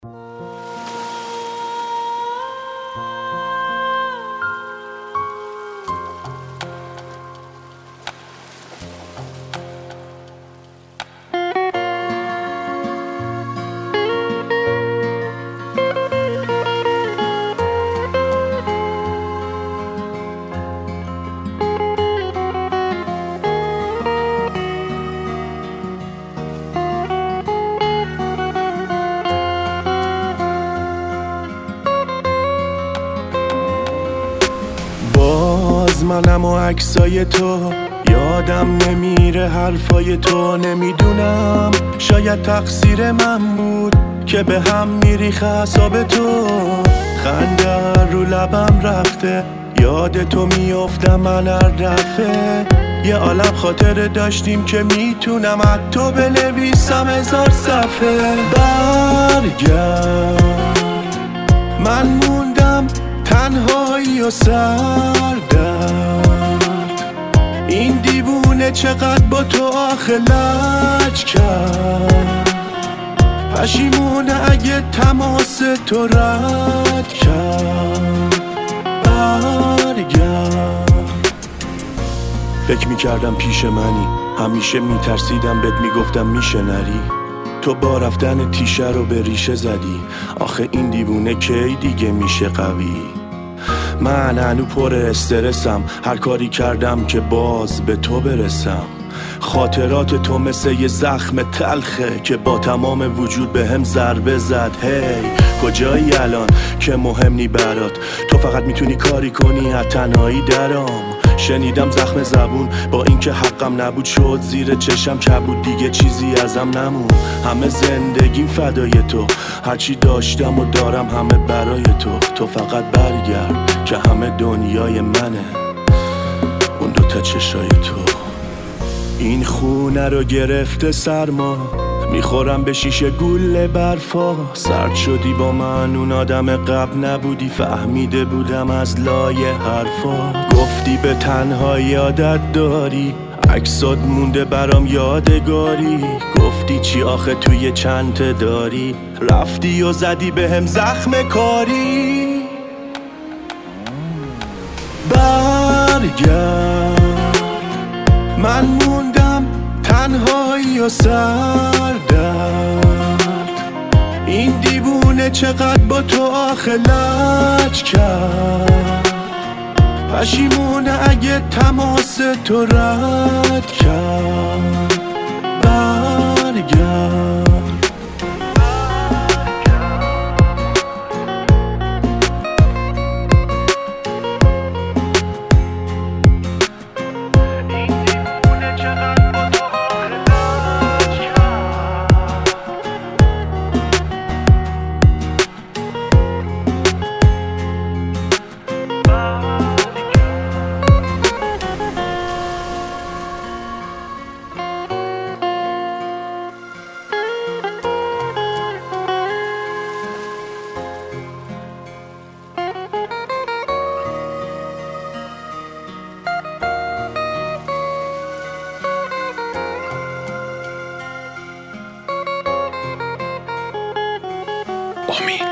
منم و عکسای تو یادم نمیره، حرفای تو نمیدونم، شاید تقصیر من بود که به هم میریخ اعصاب تو. خنده رو لبم رفته، یاد تو میافتم من هر دفعه. یه عالم خاطره داشتیم که میتونم از تو بنویسم 1000 صفحه. برگرد، من موندم تنهایی و سردرد. این دیوونه چقدر با تو آخه لج کرد. پشیمونه اگه تماس تو رد کرد. برگرد. فکر میکردم پیش منی، همیشه میترسیدم بهت میگفتم میشه نری. تو با رفتن تیشه رو به ریشه زدی، آخه این دیوونه کی دیگه میشه قوی. من هنو پر استرسم، هر کاری کردم که باز به تو برسم. خاطرات تو مثل یه زخم تلخه که با تمام وجود به هم ضربه زد. هی کجایی الان که مهم نی برات؟ تو فقط میتونی کاری کنی از تنهایی درام. شنیدم زخم زبون با اینکه حقم نبود شد زیر چشم کبود، دیگه چیزی ازم نمون. همه زندگیم فدای تو، هرچی داشتم و دارم همه برای تو. تو فقط برگرد که همه دنیای منه، اون دوتا چشای تو. این خونه رو گرفته سرما، میخورم به شیشه گل برفا. سرد شدی با من، اون آدم قبل نبودی، فهمیده بودم از لایه حرفا. گفتی به تنهایی عادت داری، عکسات مونده برام یادگاری. گفتی چی آخه توی چنته داری، رفتی و زدی به هم زخم کاری. برگرد، من موندم تنهایی و سردرد. این دیوونه چقدر با تو آخه لج کرد. پشیمونه اگه تماس تو رد کرد. برگرد. امید